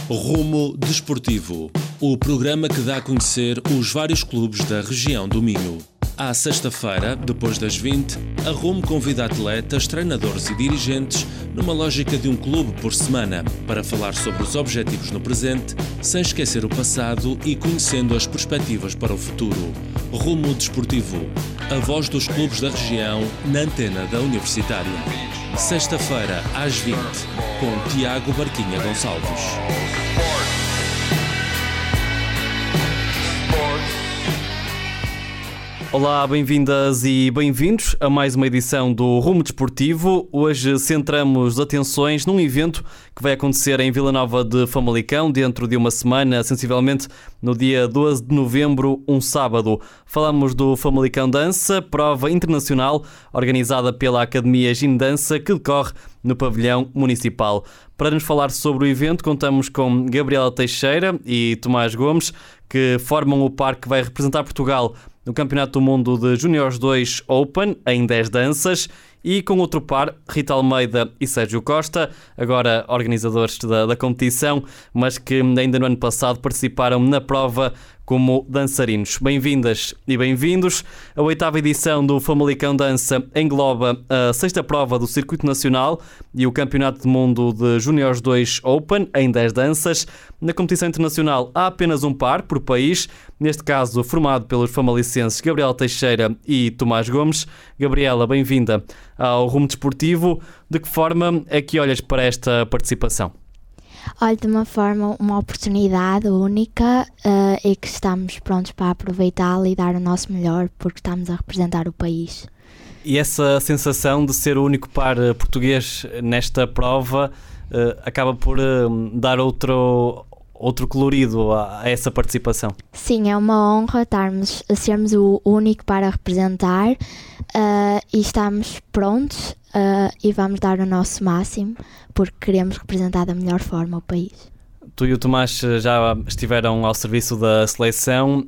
Rumo Desportivo, o programa que dá a conhecer os vários clubes da região do Minho. À sexta-feira, depois das 20, a Rumo convida atletas, treinadores e dirigentes numa lógica de um clube por semana para falar sobre os objetivos no presente, sem esquecer o passado e conhecendo as perspectivas para o futuro. Rumo Desportivo, a voz dos clubes da região na antena da Universitária. Sexta-feira, às 20, com Tiago Barquinha Gonçalves. Olá, bem-vindas e bem-vindos a mais uma edição do Rumo Desportivo. Hoje centramos atenções num evento que vai acontecer em Vila Nova de Famalicão dentro de uma semana, sensivelmente no dia 12 de novembro, um sábado. Falamos do Famalicão Dança, prova internacional organizada pela Academia Gindança que decorre no pavilhão municipal. Para nos falar sobre o evento, contamos com Gabriela Teixeira e Tomás Gomes, que formam o par que vai representar Portugal no Campeonato do Mundo de Juniors 2 Open, em 10 danças, e com outro par, Rita Almeida e Sérgio Costa, agora organizadores da competição, mas que ainda no ano passado participaram na prova como dançarinos. Bem-vindas e bem-vindos. A 8ª edição do Famalicão Dança engloba a 6ª prova do Circuito Nacional e o Campeonato do Mundo de Juniors 2 Open, em 10 danças. Na competição internacional há apenas um par por país, neste caso formado pelos famalicenses Gabriela Teixeira e Tomás Gomes. Gabriela, bem-vinda ao Rumo Desportivo. De que forma é que olhas para esta participação? Olho de uma forma, uma oportunidade única e que estamos prontos para aproveitá-la e dar o nosso melhor porque estamos a representar o país. E essa sensação de ser o único par português nesta prova acaba por dar outro colorido a essa participação? Sim, é uma honra sermos o único para representar e estamos prontos e vamos dar o nosso máximo porque queremos representar da melhor forma o país. Tu e o Tomás já estiveram ao serviço da seleção.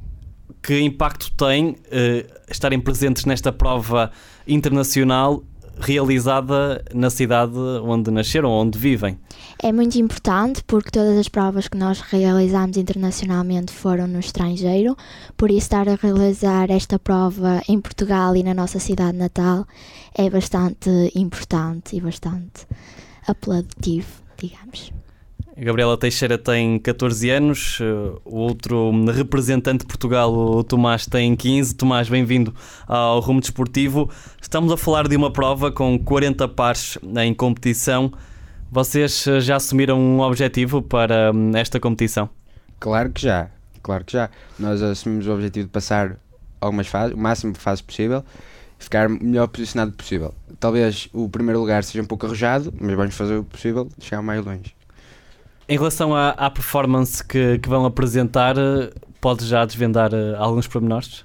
Que impacto tem estarem presentes nesta prova internacional realizada na cidade onde nasceram, onde vivem? É muito importante porque todas as provas que nós realizamos internacionalmente foram no estrangeiro, por isso estar a realizar esta prova em Portugal e na nossa cidade natal é bastante importante e bastante apelativo, digamos. A Gabriela Teixeira tem 14 anos, o outro representante de Portugal, o Tomás, tem 15. Tomás, bem-vindo ao Rumo Desportivo. Estamos a falar de uma prova com 40 pares em competição. Vocês já assumiram um objetivo para esta competição? Claro que já. Nós assumimos o objetivo de passar algumas fases, o máximo de fases possível, e ficar o melhor posicionado possível. Talvez o primeiro lugar seja um pouco arrojado, mas vamos fazer o possível de chegar mais longe. Em relação à performance que vão apresentar, podes já desvendar alguns pormenores?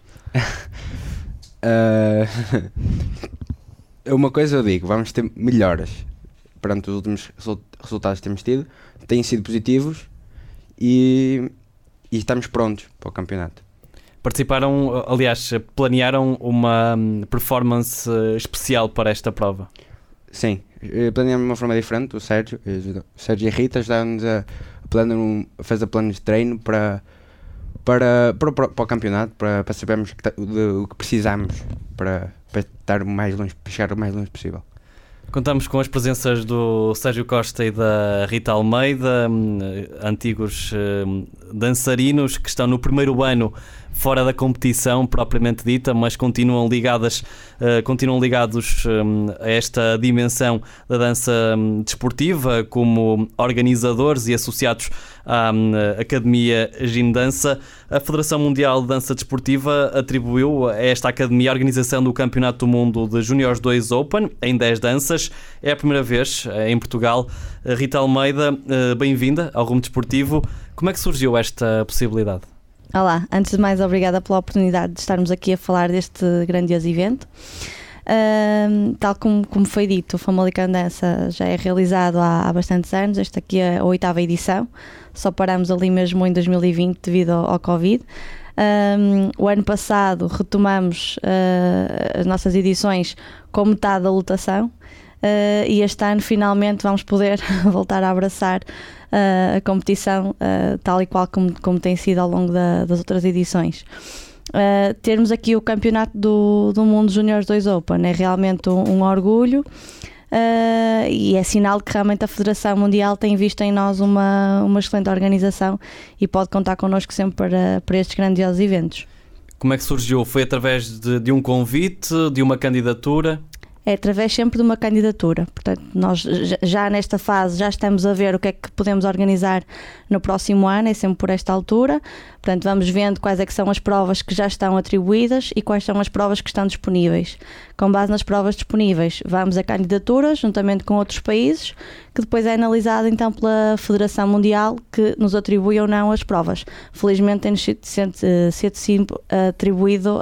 Uma coisa eu digo, vamos ter melhoras perante os últimos resultados que temos tido, têm sido positivos e estamos prontos para o campeonato. Participaram, aliás, planearam uma performance especial para esta prova? Sim, planeamos de uma forma diferente. O Sérgio e a Rita ajudaram-nos a fazer planos de treino para o campeonato, para sabermos o que precisamos para estar mais longe, para chegar o mais longe possível. Contamos com as presenças do Sérgio Costa e da Rita Almeida, antigos dançarinos que estão no primeiro ano fora da competição propriamente dita, mas continuam ligados a esta dimensão da dança desportiva como organizadores e associados à Academia Gindança. A Federação Mundial de Dança Desportiva atribuiu a esta academia a organização do Campeonato do Mundo de Juniors 2 Open em 10 danças. É a primeira vez em Portugal. Rita Almeida, bem-vinda ao Rumo Desportivo. Como é que surgiu esta possibilidade? Olá, antes de mais, obrigada pela oportunidade de estarmos aqui a falar deste grandioso evento. Tal como foi dito, o Famalicão Dança já é realizado há bastantes anos. Esta aqui é a 8ª edição, só paramos ali mesmo em 2020 devido ao Covid. O ano passado retomamos as nossas edições com metade da lotação e este ano finalmente vamos poder voltar a abraçar a competição tal e qual como tem sido ao longo das outras edições. Termos aqui o campeonato do Mundo Júniores 2 Open é realmente um orgulho. E é sinal que realmente a Federação Mundial tem visto em nós uma excelente organização e pode contar connosco sempre para estes grandiosos eventos. Como é que surgiu? Foi através de um convite, de uma candidatura? É através sempre de uma candidatura. Portanto, nós já nesta fase já estamos a ver o que é que podemos organizar no próximo ano, é sempre por esta altura. Portanto, vamos vendo quais é que são as provas que já estão atribuídas e quais são as provas que estão disponíveis. Com base nas provas disponíveis, vamos a candidaturas, juntamente com outros países, que depois é analisada então pela Federação Mundial, que nos atribui ou não as provas. Felizmente tem-nos sido atribuído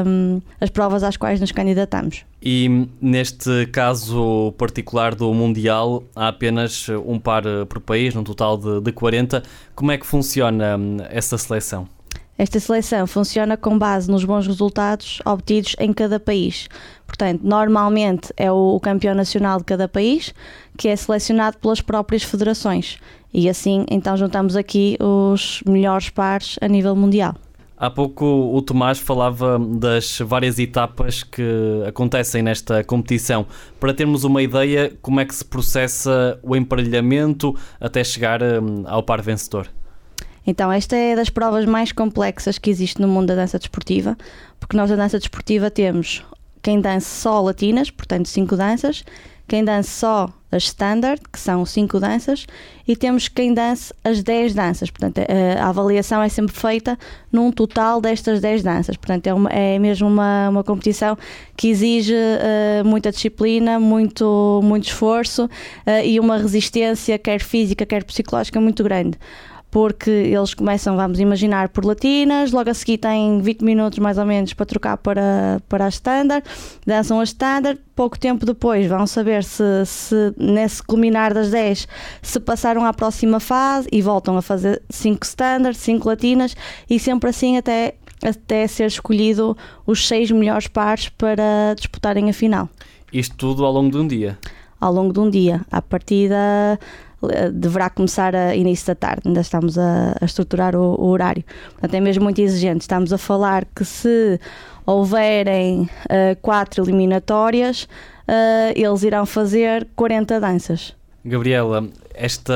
as provas às quais nos candidatamos. E neste caso particular do Mundial, há apenas um par por país, num total de 40. Como é que funciona essa seleção? Esta seleção funciona com base nos bons resultados obtidos em cada país. Portanto, normalmente é o campeão nacional de cada país que é selecionado pelas próprias federações. E assim, então, juntamos aqui os melhores pares a nível mundial. Há pouco o Tomás falava das várias etapas que acontecem nesta competição. Para termos uma ideia, como é que se processa o emparelhamento até chegar ao par vencedor? Então, esta é das provas mais complexas que existe no mundo da dança desportiva, porque nós na dança desportiva temos quem dança só latinas, portanto 5 danças, quem dança só as standard, que são 5 danças, e temos quem dança as 10 danças. Portanto, a avaliação é sempre feita num total destas 10 danças. Portanto, é mesmo uma competição que exige muita disciplina, muito esforço e uma resistência, quer física, quer psicológica, muito grande. Porque eles começam, vamos imaginar, por latinas, logo a seguir têm 20 minutos mais ou menos para trocar para a standard, dançam a standard, pouco tempo depois vão saber se nesse culminar das 10 se passaram à próxima fase e voltam a fazer 5 standard, 5 latinas e sempre assim até ser escolhido os 6 melhores pares para disputarem a final. Isto tudo ao longo de um dia? Ao longo de um dia. À partida deverá começar a início da tarde, ainda estamos a estruturar o horário. Portanto, é mesmo muito exigente. Estamos a falar que se houverem 4 eliminatórias, eles irão fazer 40 danças. Gabriela, esta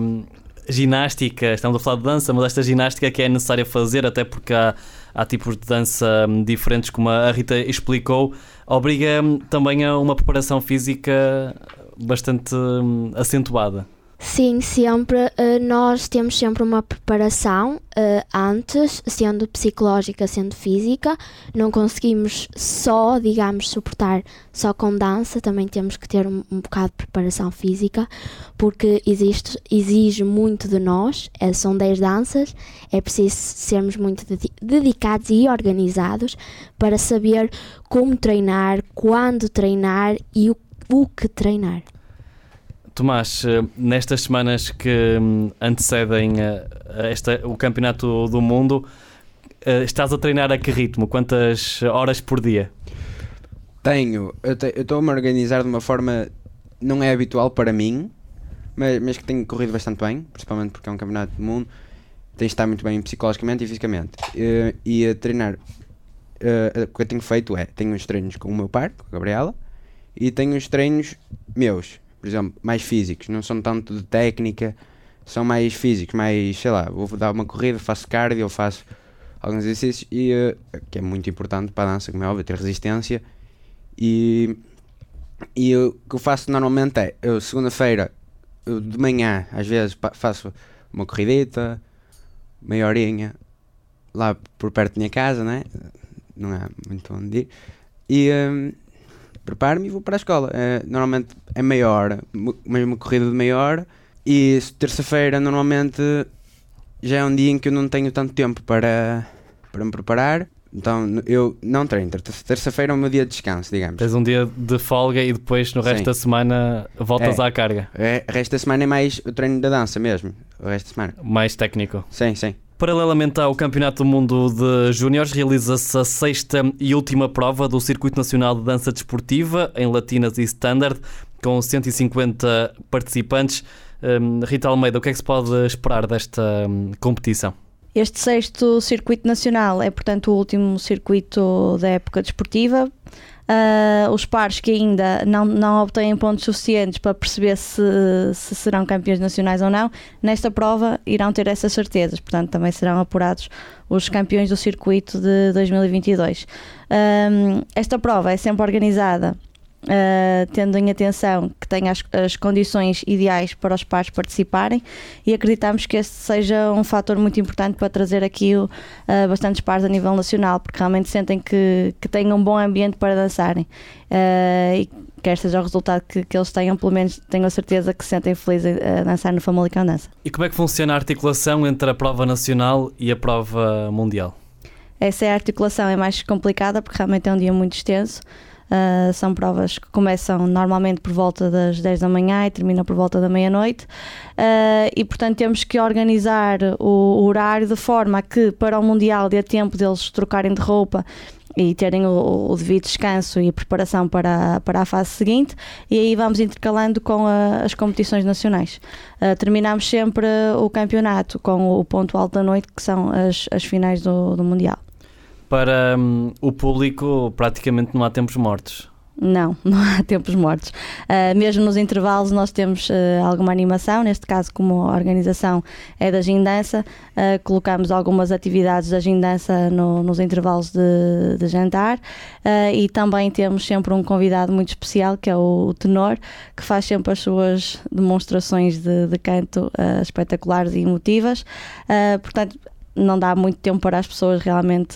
ginástica, estamos a falar de dança, mas esta ginástica que é necessária fazer, até porque há tipos de dança diferentes, como a Rita explicou, obriga também a uma preparação física bastante acentuada. Sim, sempre. Nós temos sempre uma preparação antes, sendo psicológica, sendo física. Não conseguimos só, digamos, suportar só com dança, também temos que ter um bocado de preparação física, porque exige muito de nós. São 10 danças, é preciso sermos muito dedicados e organizados para saber como treinar, quando treinar e o que treinar. Tomás, nestas semanas que antecedem o Campeonato do Mundo, estás a treinar a que ritmo? Quantas horas por dia? Eu estou-me a organizar de uma forma não é habitual para mim, mas que tenho corrido bastante bem, principalmente porque é um Campeonato do Mundo, tem de estar muito bem psicologicamente e fisicamente. E a treinar, o que eu tenho feito tenho uns treinos com o meu par, com a Gabriela, e tenho os treinos meus, por exemplo, mais físicos, não são tanto de técnica, são mais físicos, mais, sei lá, vou dar uma corrida, faço cardio, faço alguns exercícios, e que é muito importante para a dança, como é óbvio, ter resistência, e o que eu faço normalmente segunda-feira, de manhã, às vezes faço uma corridita, meia horinha, lá por perto da minha casa, né? Não há muito onde ir, e preparo-me e vou para a escola. Normalmente é meia hora, uma corrida de meia hora, e terça-feira normalmente já é um dia em que eu não tenho tanto tempo para me preparar, então eu não treino. Terça-feira é o meu dia de descanso, digamos. Tens um dia de folga e depois no resto da semana voltas à carga. O resto da semana é mais o treino da dança mesmo, o resto da semana. Mais técnico. Sim, sim. Paralelamente ao Campeonato do Mundo de Júniores, realiza-se a 6ª e última prova do Circuito Nacional de Dança Desportiva, em latinas e standard. com 150 participantes. Rita Almeida, o que é que se pode esperar desta competição? Este 6º circuito nacional é, portanto, o último circuito da época desportiva. Os pares que ainda não obtêm pontos suficientes para perceber se serão campeões nacionais ou não, nesta prova irão ter essas certezas, portanto também serão apurados os campeões do circuito de 2022. Esta prova é sempre organizada tendo em atenção que tem as condições ideais para os pares participarem, e acreditamos que este seja um fator muito importante para trazer aqui bastantes pares a nível nacional, porque realmente sentem que têm um bom ambiente para dançarem, e quer seja o resultado que eles tenham, pelo menos tenho a certeza que se sentem felizes a dançar no Famalicão Dança. E como é que funciona a articulação entre a prova nacional e a prova mundial? Essa articulação é mais complicada porque realmente é um dia muito extenso. São provas que começam normalmente por volta das 10 da manhã e terminam por volta da meia-noite, e portanto temos que organizar o horário de forma a que para o Mundial dê tempo deles trocarem de roupa e terem o devido descanso e a preparação para a fase seguinte, e aí vamos intercalando com as competições nacionais. Terminamos sempre o campeonato com o ponto alto da noite, que são as finais do Mundial. Para o público praticamente não há tempos mortos. Não há tempos mortos. Mesmo nos intervalos nós temos alguma animação, neste caso como a organização é da Gindança, colocamos algumas atividades da Gindança nos intervalos de jantar, e também temos sempre um convidado muito especial, que é o tenor, que faz sempre as suas demonstrações de canto espetaculares e emotivas, portanto não dá muito tempo para as pessoas realmente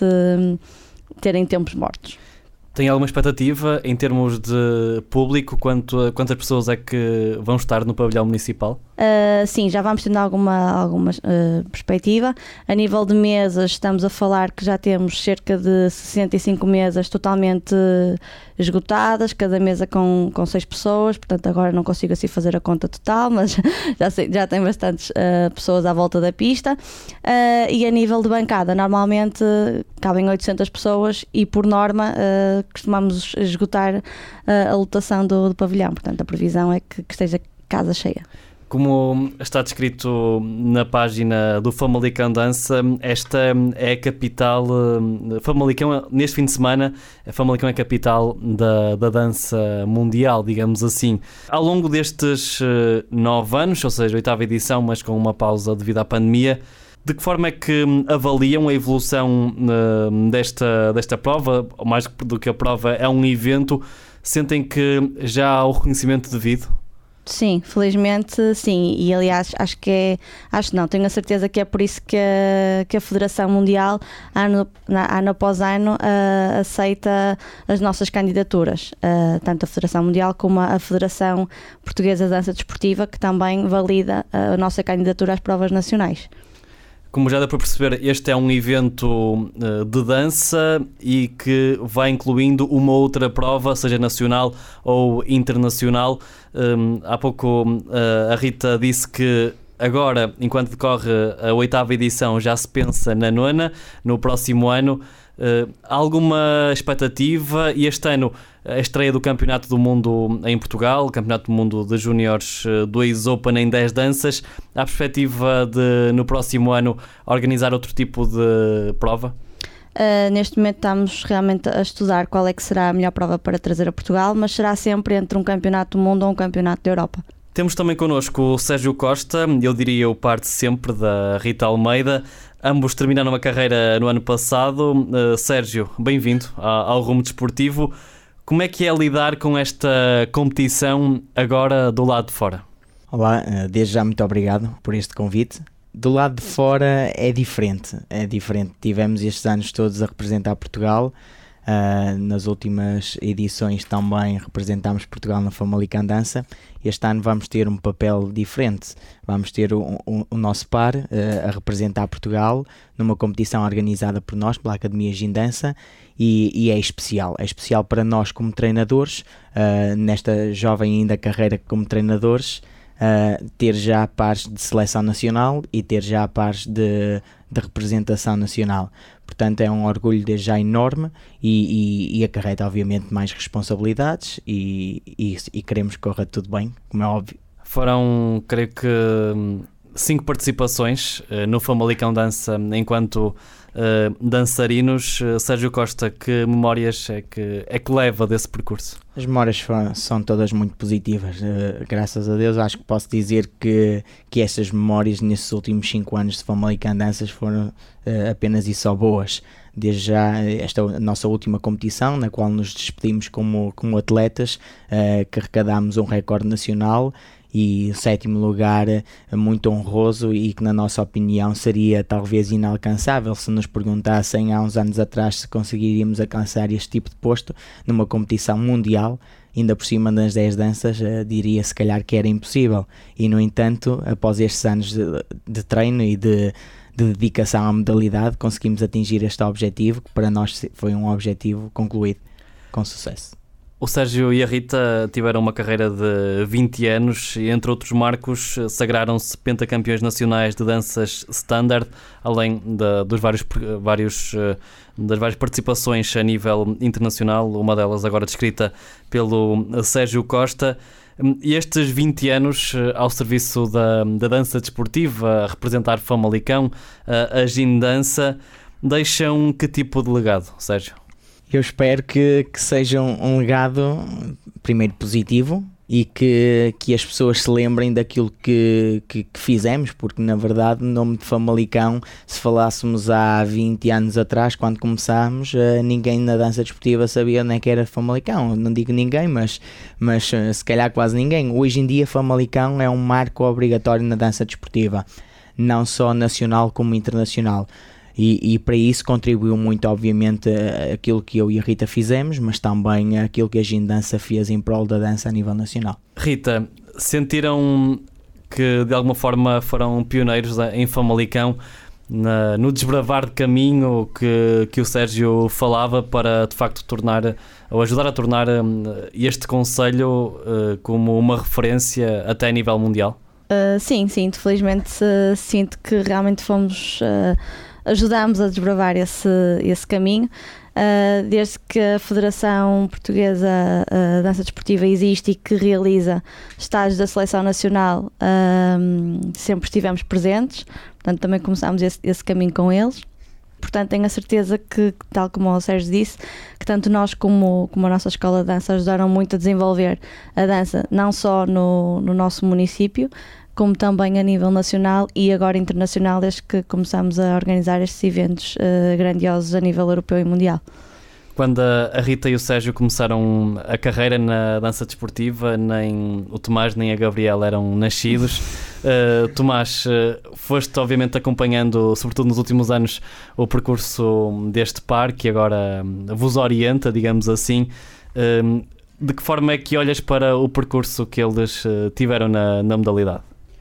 terem tempos mortos. Tem alguma expectativa em termos de público? Quantas pessoas é que vão estar no pavilhão municipal? Sim, já vamos tendo alguma perspectiva. A nível de mesas, estamos a falar que já temos cerca de 65 mesas totalmente esgotadas, cada mesa com 6 pessoas, portanto agora não consigo assim fazer a conta total, mas já tem bastantes pessoas à volta da pista. E a nível de bancada, normalmente cabem 800 pessoas e por norma costumamos esgotar a lotação do pavilhão, portanto a previsão é que esteja casa cheia. Como está descrito na página do Famalicão Dança, esta é a capital, Famalicão, neste fim de semana, Famalicão é a capital da dança mundial, digamos assim. Ao longo destes 9 anos, ou seja, a 8ª edição, mas com uma pausa devido à pandemia, de que forma é que avaliam a evolução desta prova? Mais do que a prova, é um evento, sentem que já há o reconhecimento devido? Sim, felizmente sim, e aliás tenho a certeza que é por isso que a Federação Mundial ano após ano aceita as nossas candidaturas, tanto a Federação Mundial como a Federação Portuguesa de Dança Desportiva, que também valida a nossa candidatura às provas nacionais. Como já dá para perceber, este é um evento de dança e que vai incluindo uma outra prova, seja nacional ou internacional. Há pouco a Rita disse que agora, enquanto decorre a 8ª edição, já se pensa na 9ª, no próximo ano. Alguma expectativa? E este ano, a estreia do Campeonato do Mundo em Portugal, o Campeonato do Mundo de Júniores 2 Open em 10 danças, há perspectiva de, no próximo ano, organizar outro tipo de prova? Neste momento estamos realmente a estudar qual é que será a melhor prova para trazer a Portugal, mas será sempre entre um Campeonato do Mundo ou um Campeonato da Europa. Temos também connosco o Sérgio Costa, eu diria o par de sempre da Rita Almeida. Ambos terminaram uma carreira no ano passado. Sérgio, bem-vindo ao Rumo Desportivo. Como é que é lidar com esta competição agora do lado de fora? Olá, desde já muito obrigado por este convite. Do lado de fora é diferente. Tivemos estes anos todos a representar Portugal. Nas últimas edições também representámos Portugal na Famalicão Dança. Este ano vamos ter um papel diferente. Vamos ter o nosso par a representar Portugal numa competição organizada por nós, pela Academia Gindança, e é especial. É especial para nós como treinadores, nesta jovem ainda carreira como treinadores. ter já pares de seleção nacional e ter já pares de representação nacional. Portanto, é um orgulho desde já enorme e acarreta obviamente mais responsabilidades e queremos que corra tudo bem, como é óbvio. Foram, creio que, 5 participações no Famalicão Dança enquanto dançarinos. Sérgio Costa, que memórias é que leva desse percurso? As memórias são todas muito positivas, graças a Deus. Acho que posso dizer que estas memórias nesses últimos 5 anos de Famalicão Danças foram apenas e só boas. Desde já esta nossa última competição, na qual nos despedimos como atletas, que arrecadámos um recorde nacional e o 7º lugar muito honroso e que na nossa opinião seria talvez inalcançável se nos perguntassem há uns anos atrás se conseguiríamos alcançar este tipo de posto numa competição mundial, ainda por cima das 10 danças, diria se calhar que era impossível, e no entanto, após estes anos de treino e de dedicação à modalidade, conseguimos atingir este objetivo, que para nós foi um objetivo concluído com sucesso. O Sérgio e a Rita tiveram uma carreira de 20 anos e, entre outros marcos, sagraram-se pentacampeões nacionais de danças standard, além das várias participações a nível internacional, uma delas agora descrita pelo Sérgio Costa. E estes 20 anos ao serviço da dança desportiva, a representar Famalicão, a Gindança, deixam que tipo de legado, Sérgio? Eu espero que seja um legado, primeiro, positivo e que as pessoas se lembrem daquilo que fizemos, porque na verdade o nome de Famalicão, se falássemos há 20 anos atrás, quando começámos, ninguém na dança desportiva sabia onde é que era Famalicão. Não digo ninguém, mas se calhar quase ninguém. Hoje em dia Famalicão é um marco obrigatório na dança desportiva, não só nacional como internacional. E para isso contribuiu muito, obviamente, aquilo que eu e a Rita fizemos, mas também aquilo que a Gindança fez em prol da dança a nível nacional. Rita, sentiram que de alguma forma foram pioneiros em Famalicão no desbravar de caminho que o Sérgio falava para de facto ajudar a tornar este concelho como uma referência até a nível mundial? Sim, felizmente sinto que realmente ajudámos a desbravar esse caminho. Desde que a Federação Portuguesa de Dança Desportiva existe e que realiza estágios da Seleção Nacional, sempre estivemos presentes, portanto também começámos esse caminho com eles. Portanto, tenho a certeza que, tal como o Sérgio disse, que tanto nós como a nossa Escola de Dança ajudaram muito a desenvolver a dança, não só no nosso município, como também a nível nacional e agora internacional, desde que começamos a organizar estes eventos grandiosos a nível europeu e mundial. Quando a Rita e o Sérgio começaram a carreira na dança desportiva, nem o Tomás nem a Gabriela eram nascidos. Tomás, foste obviamente acompanhando, sobretudo nos últimos anos, o percurso deste par que agora vos orienta, digamos assim. De que forma é que olhas para o percurso que eles tiveram na modalidade?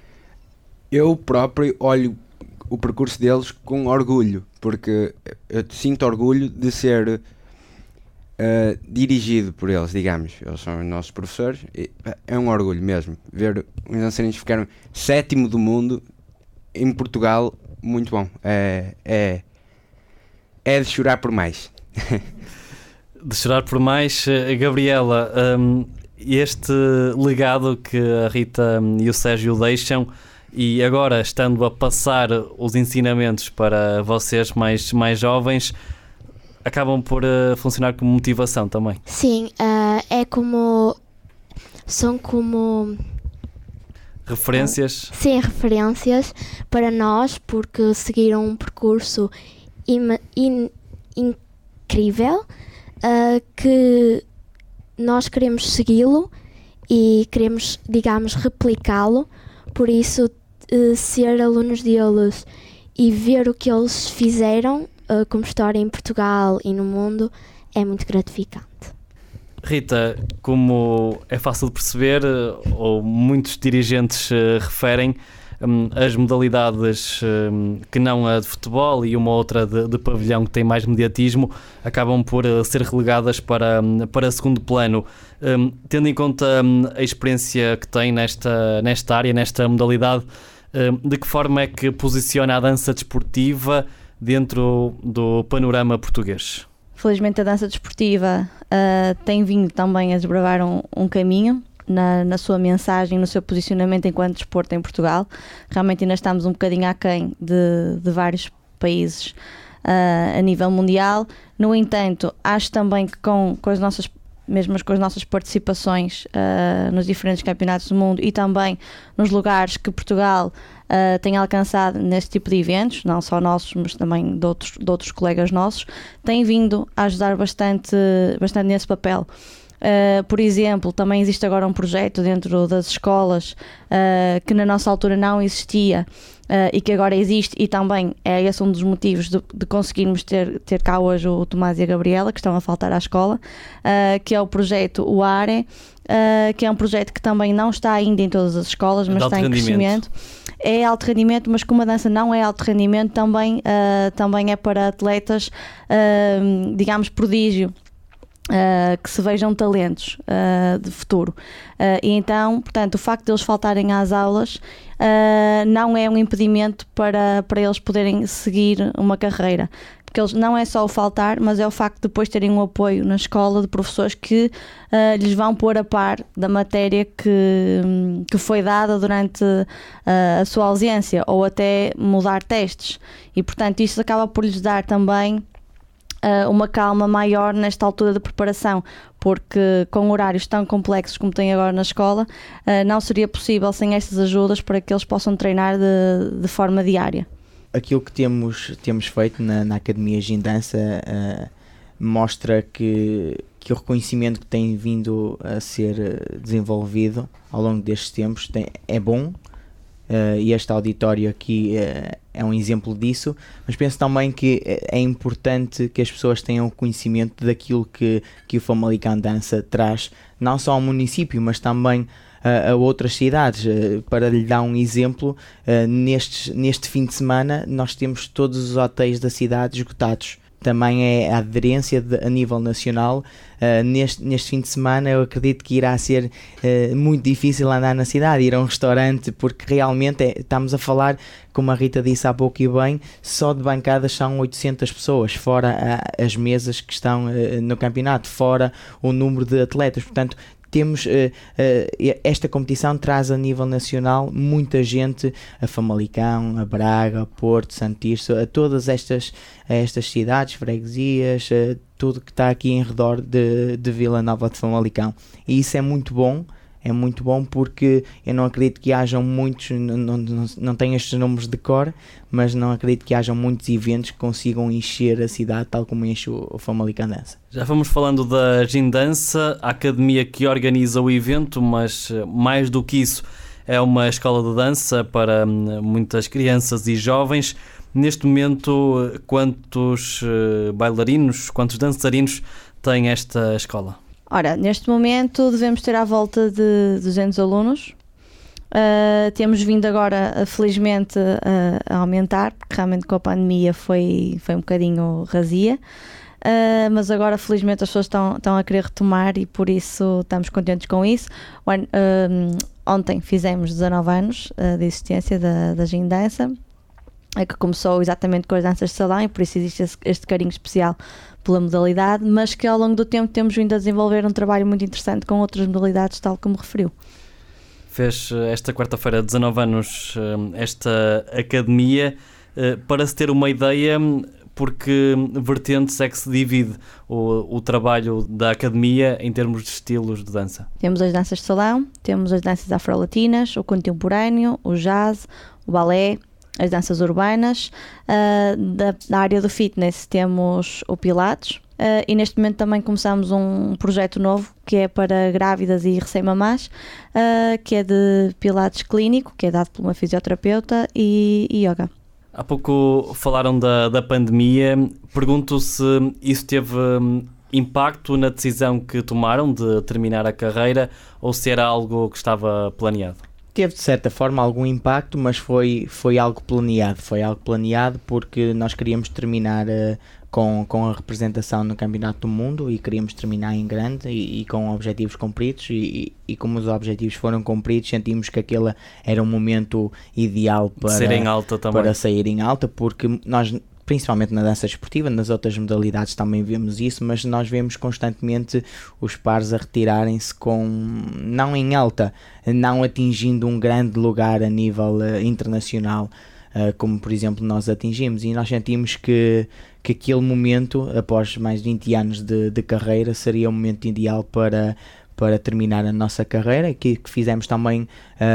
Eu próprio olho o percurso deles com orgulho, porque eu sinto orgulho de ser dirigido por eles, digamos. Eles são os nossos professores. É um orgulho mesmo ver os dançarinos que ficaram 7º do mundo em Portugal. Muito bom. É de chorar por mais. De chorar por mais. Gabriela, este legado que a Rita e o Sérgio deixam, e agora estando a passar os ensinamentos para vocês mais jovens, acabam por funcionar como motivação também. Sim, são como referências. Sim, referências para nós, porque seguiram um percurso incrível, que nós queremos segui-lo e queremos, digamos, replicá-lo. Por isso, ser alunos deles e ver o que eles fizeram como história em Portugal e no mundo é muito gratificante. Rita, como é fácil de perceber, ou muitos dirigentes referem, as modalidades que não a de futebol e uma outra de pavilhão que tem mais mediatismo acabam por ser relegadas para segundo plano. Tendo em conta a experiência que tem nesta área, nesta modalidade, de que forma é que posiciona a dança desportiva dentro do panorama português? Felizmente a dança desportiva tem vindo também a desbravar um caminho na sua mensagem, no seu posicionamento enquanto desporto em Portugal. Realmente ainda estamos um bocadinho aquém de vários países a nível mundial. No entanto, acho também que com as nossas participações nos diferentes campeonatos do mundo e também nos lugares que Portugal tem alcançado neste tipo de eventos, não só nossos, mas também de outros colegas nossos, tem vindo a ajudar bastante nesse papel. Por exemplo, também existe agora um projeto dentro das escolas que na nossa altura não existia e que agora existe, e também é esse um dos motivos de conseguirmos ter cá hoje o Tomás e a Gabriela, que estão a faltar à escola, que é o projeto UARE, que é um projeto que também não está ainda em todas as escolas, mas está em crescimento. É alto rendimento, mas como a dança não é alto rendimento, também é para atletas, digamos, prodígio. Que se vejam talentos de futuro, e então, portanto, o facto de eles faltarem às aulas não é um impedimento para eles poderem seguir uma carreira, porque eles não é só o faltar, mas é o facto de depois terem um apoio na escola de professores que lhes vão pôr a par da matéria que foi dada durante a sua ausência, ou até mudar testes, e portanto isso acaba por lhes dar também uma calma maior nesta altura de preparação, porque com horários tão complexos como tem agora na escola, não seria possível sem estas ajudas para que eles possam treinar de forma diária. Aquilo que temos feito na Academia Gindança mostra que o reconhecimento que tem vindo a ser desenvolvido ao longo destes tempos é bom. E este auditório aqui é um exemplo disso, mas penso também que é importante que as pessoas tenham conhecimento daquilo que o Famalicão Dança traz, não só ao município, mas também a outras cidades. Para lhe dar um exemplo, neste fim de semana nós temos todos os hotéis da cidade esgotados. Também é a aderência a nível nacional. Neste fim de semana eu acredito que irá ser muito difícil andar na cidade, ir a um restaurante, porque realmente estamos a falar, como a Rita disse há pouco e bem, só de bancadas são 800 pessoas, fora as mesas que estão no campeonato, fora o número de atletas. Portanto, temos esta competição traz a nível nacional muita gente a Famalicão, a Braga, a Porto, Santirso, a todas estas cidades, freguesias, tudo que está aqui em redor de Vila Nova de Famalicão. E isso é muito bom porque eu não acredito que hajam muitos, não tenho estes números de cor, mas não acredito que hajam muitos eventos que consigam encher a cidade tal como enche o Famalicão Dança. Já fomos falando da Gindança, a academia que organiza o evento, mas mais do que isso é uma escola de dança para muitas crianças e jovens. Neste momento, quantos bailarinos, quantos dançarinos tem esta escola? Ora, neste momento devemos ter à volta de 200 alunos. Temos vindo agora, felizmente, a aumentar, porque realmente com a pandemia foi um bocadinho razia. Mas agora, felizmente, as pessoas estão a querer retomar e por isso estamos contentes com isso. Ontem fizemos 19 anos de existência da Gindança, que começou exatamente com as danças de salão, e por isso existe este carinho especial pela modalidade, mas que ao longo do tempo temos vindo a desenvolver um trabalho muito interessante com outras modalidades, tal como referiu. Fez esta quarta-feira 19 anos esta academia. Para se ter uma ideia, por que vertentes é que se divide o trabalho da academia em termos de estilos de dança? Temos as danças de salão, temos as danças afro-latinas, o contemporâneo, o jazz, o balé, as danças urbanas. Da área do fitness temos o Pilates, e neste momento também começamos um projeto novo que é para grávidas e recém-mamás, que é de Pilates clínico, que é dado por uma fisioterapeuta, e yoga. Há pouco falaram da pandemia. Pergunto se isso teve impacto na decisão que tomaram de terminar a carreira ou se era algo que estava planeado. teve de certa forma algum impacto, mas foi algo planeado porque nós queríamos terminar com a representação no Campeonato do Mundo e queríamos terminar em grande e com objetivos cumpridos e como os objetivos foram cumpridos, sentimos que aquele era um momento ideal para sair em alta, porque nós, principalmente na dança desportiva, nas outras modalidades também vemos isso, mas nós vemos constantemente os pares a retirarem-se não em alta, não atingindo um grande lugar a nível internacional, como por exemplo nós atingimos, e nós sentimos que aquele momento, após mais de 20 anos de carreira, seria o momento ideal para terminar a nossa carreira, que fizemos também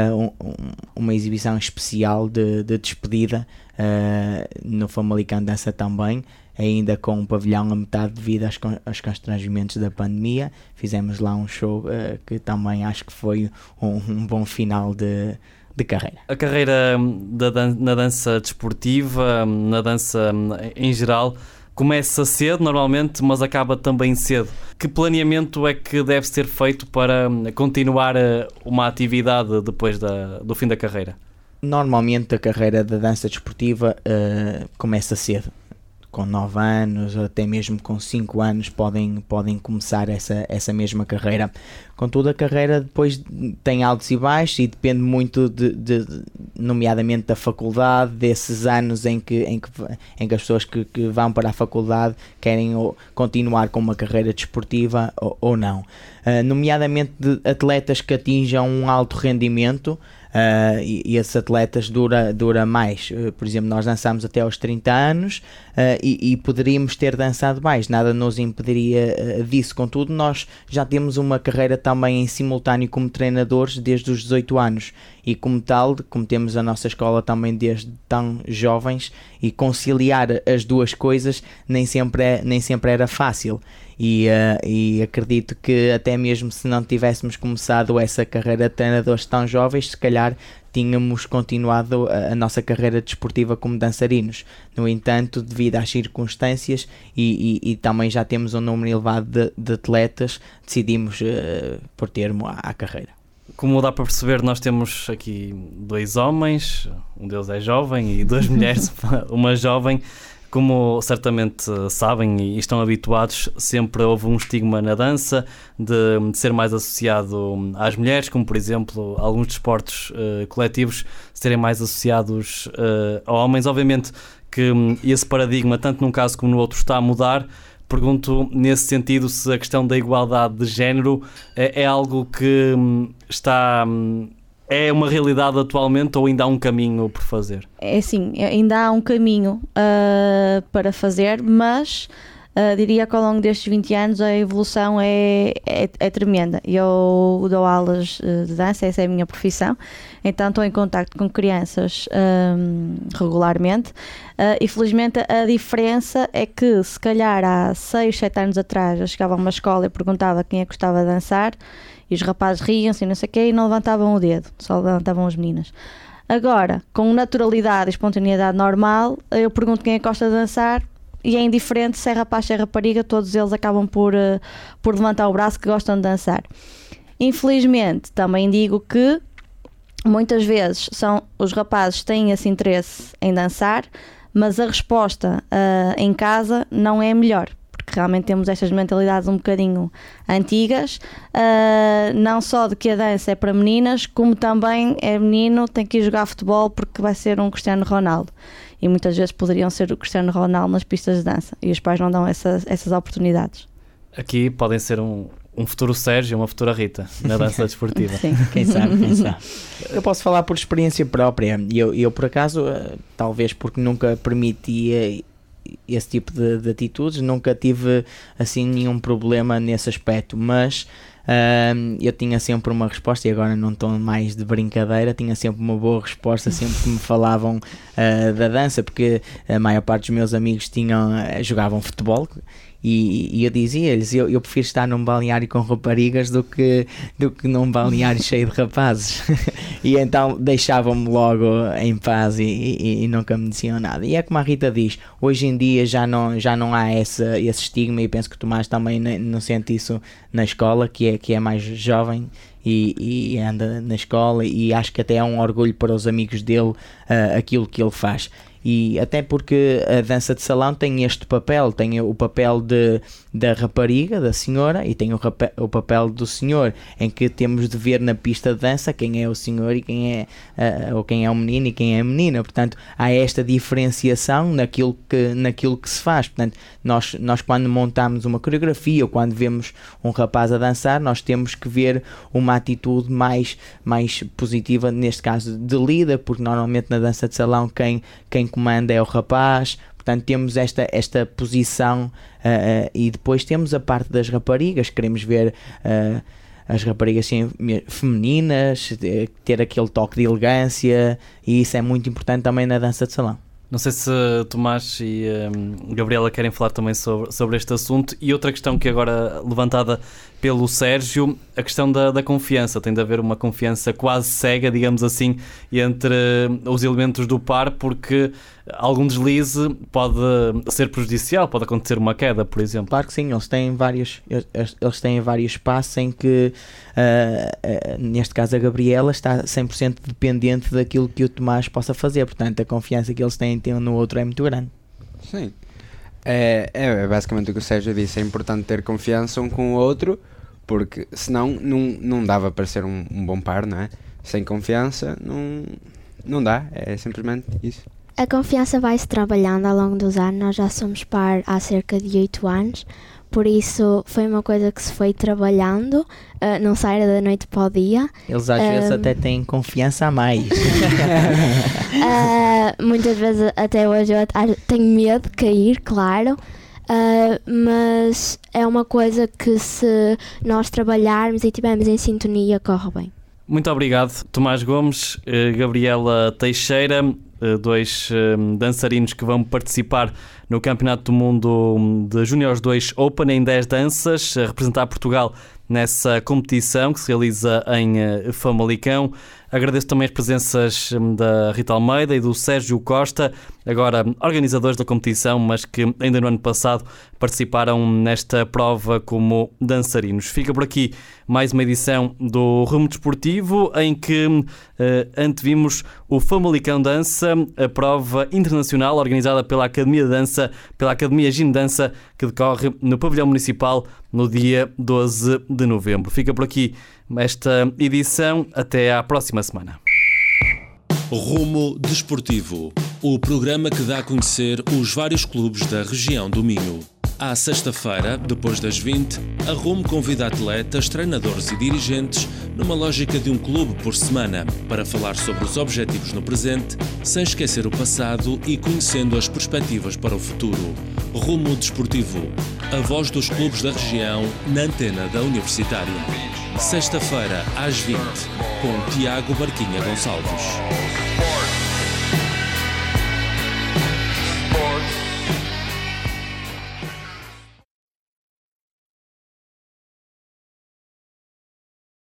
uma exibição especial de despedida no Famalicão Dança também, ainda com um pavilhão a metade devido aos constrangimentos da pandemia. Fizemos lá um show que também acho que foi um bom final de carreira. A carreira na dança desportiva, na dança em geral, começa cedo normalmente, mas acaba também cedo. Que planeamento é que deve ser feito para continuar uma atividade depois do fim da carreira? Normalmente a carreira da dança desportiva começa cedo. Com 9 anos, ou até mesmo com 5 anos podem começar essa mesma carreira. Contudo, a carreira depois tem altos e baixos e depende muito nomeadamente da faculdade, desses anos em que as pessoas que vão para a faculdade querem continuar com uma carreira desportiva ou não. Nomeadamente de atletas que atinjam um alto rendimento, e esses atletas dura mais. Por exemplo, nós dançamos até aos 30 anos e poderíamos ter dançado mais, nada nos impediria disso. Contudo, nós já temos uma carreira também em simultâneo como treinadores desde os 18 anos e como tal, como temos a nossa escola também desde tão jovens, e conciliar as duas coisas nem sempre era fácil. E acredito que até mesmo se não tivéssemos começado essa carreira de treinadores tão jovens, se calhar tínhamos continuado a nossa carreira desportiva como dançarinos. No entanto, devido às circunstâncias e também já temos um número elevado de atletas, decidimos pôr termo à carreira. Como dá para perceber, nós temos aqui 2 homens, um deles é jovem, e 2 mulheres, uma jovem. Como certamente sabem e estão habituados, sempre houve um estigma na dança de ser mais associado às mulheres, como por exemplo alguns desportos coletivos serem mais associados a homens. Obviamente que esse paradigma, tanto num caso como no outro, está a mudar. Pergunto nesse sentido se a questão da igualdade de género é algo que é uma realidade atualmente ou ainda há um caminho por fazer? É sim, ainda há um caminho para fazer, mas diria que ao longo destes 20 anos a evolução é tremenda. Eu dou aulas de dança, essa é a minha profissão, então estou em contacto com crianças regularmente e felizmente a diferença é que se calhar há 6, 7 anos atrás eu chegava a uma escola e perguntava quem é que gostava de dançar e os rapazes riam-se e não sei o quê e não levantavam o dedo, só levantavam as meninas. Agora, com naturalidade e espontaneidade normal, eu pergunto quem é que gosta de dançar e é indiferente se é rapaz, se é rapariga, todos eles acabam por levantar o braço que gostam de dançar. Infelizmente, também digo que muitas vezes os rapazes têm esse interesse em dançar, mas a resposta em casa não é a melhor, porque realmente temos estas mentalidades um bocadinho antigas, não só de que a dança é para meninas, como também é menino, tem que ir jogar futebol porque vai ser um Cristiano Ronaldo. E muitas vezes poderiam ser o Cristiano Ronaldo nas pistas de dança e os pais não dão essas oportunidades. Aqui podem ser um futuro Sérgio e uma futura Rita na dança desportiva. Sim. Quem sabe. Eu posso falar por experiência própria. Eu por acaso, talvez porque nunca permitia esse tipo de atitudes, nunca tive assim nenhum problema nesse aspecto, mas eu tinha sempre uma resposta, e agora não estou mais de brincadeira, tinha sempre uma boa resposta sempre que me falavam da dança, porque a maior parte dos meus amigos jogavam futebol. E eu dizia-lhes, eu prefiro estar num balneário com raparigas do que num balneário cheio de rapazes. E então deixavam-me logo em paz e nunca me diziam nada. E é como a Rita diz, hoje em dia já não há esse estigma, e penso que o Tomás também não sente isso na escola, que é mais jovem e anda na escola, e acho que até é um orgulho para os amigos dele aquilo que ele faz. E até porque a dança de salão tem este papel, tem o papel da rapariga, da senhora, e tem o papel do senhor, em que temos de ver na pista de dança quem é o senhor e quem é o menino e quem é a menina. Portanto, há esta diferenciação naquilo que se faz. Portanto, nós quando montamos uma coreografia ou quando vemos um rapaz a dançar, nós temos que ver uma atitude mais positiva, neste caso de líder, porque normalmente na dança de salão quem comanda é o rapaz. Portanto, temos esta posição e depois temos a parte das raparigas. Queremos ver as raparigas assim, femininas, ter aquele toque de elegância, e isso é muito importante também na dança de salão. Não sei se Tomás e Gabriela querem falar também sobre este assunto. E outra questão que agora levantada pelo Sérgio, a questão da confiança. Tem de haver uma confiança quase cega, digamos assim, entre os elementos do par, porque algum deslize pode ser prejudicial, pode acontecer uma queda, por exemplo. Claro que sim, eles têm vários passos em que, neste caso a Gabriela está 100% dependente daquilo que o Tomás possa fazer. Portanto, a confiança que eles têm um no outro é muito grande. Sim. É basicamente o que o Sérgio disse. É importante ter confiança um com o outro, porque senão não dava para ser um bom par, não é? Sem confiança não dá, é simplesmente isso. A confiança vai-se trabalhando ao longo dos anos. Nós já somos par há cerca de 8 anos, por isso foi uma coisa que se foi trabalhando, não sai da noite para o dia. Eles às vezes até têm confiança a mais. Muitas vezes, até hoje, eu tenho medo de cair, claro, mas é uma coisa que, se nós trabalharmos e estivermos em sintonia, corre bem. Muito obrigado, Tomás Gomes, Gabriela Teixeira, dois dançarinos que vão participar no Campeonato do Mundo de Júniores 2 Open em 10 danças, a representar Portugal nessa competição que se realiza em Famalicão. Agradeço também as presenças da Rita Almeida e do Sérgio Costa, agora organizadores da competição, mas que ainda no ano passado participaram nesta prova como dançarinos. Fica por aqui mais uma edição do Rumo Desportivo, em que antevimos o Famalicão Dança, a prova internacional organizada pela Academia de Dança, pela Academia Gino Dança, que decorre no Pavilhão Municipal no dia 12 de novembro. Fica por aqui esta edição. Até à próxima semana. Rumo Desportivo, o programa que dá a conhecer os vários clubes da região do Minho. À sexta-feira, depois das 20, a Rumo convida atletas, treinadores e dirigentes numa lógica de um clube por semana, para falar sobre os objetivos no presente, sem esquecer o passado e conhecendo as perspectivas para o futuro. Rumo Desportivo, a voz dos clubes da região na antena da Universitária. Sexta-feira, às 20, com Tiago Barquinha Gonçalves.